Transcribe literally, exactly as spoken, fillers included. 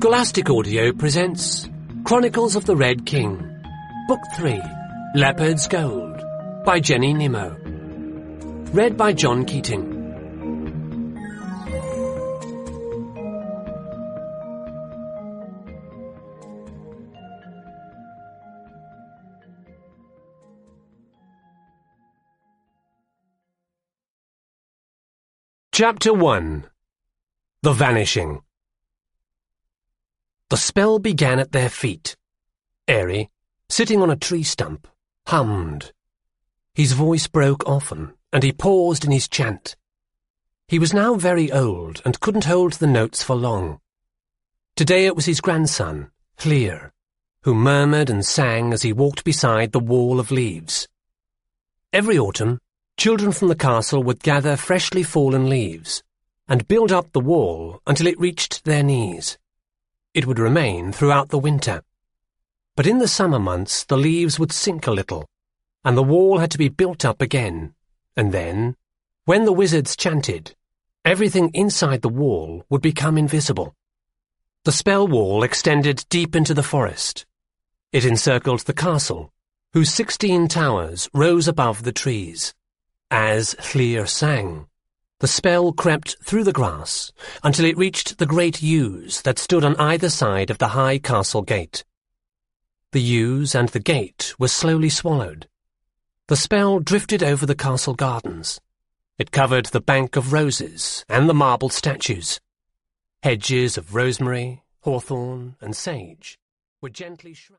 Scholastic Audio presents Chronicles of the Red King, Book three, Leopard's Gold, by Jenny Nimmo. Read by John Keating. Chapter one. The Vanishing. The spell began at their feet. Airy, sitting on a tree stump, hummed. His voice broke often, and he paused in his chant. He was now very old and couldn't hold the notes for long. Today it was his grandson, Llŷr, who murmured and sang as he walked beside the wall of leaves. Every autumn, children from the castle would gather freshly fallen leaves and build up the wall until it reached their knees. It would remain throughout the winter. But in the summer months the leaves would sink a little, and the wall had to be built up again, and then, when the wizards chanted, everything inside the wall would become invisible. The spell wall extended deep into the forest. It encircled the castle, whose sixteen towers rose above the trees. As Llŷr sang, the spell crept through the grass until it reached the great yews that stood on either side of the high castle gate. The yews and the gate were slowly swallowed. The spell drifted over the castle gardens. It covered the bank of roses and the marble statues. Hedges of rosemary, hawthorn, and sage were gently shrouded.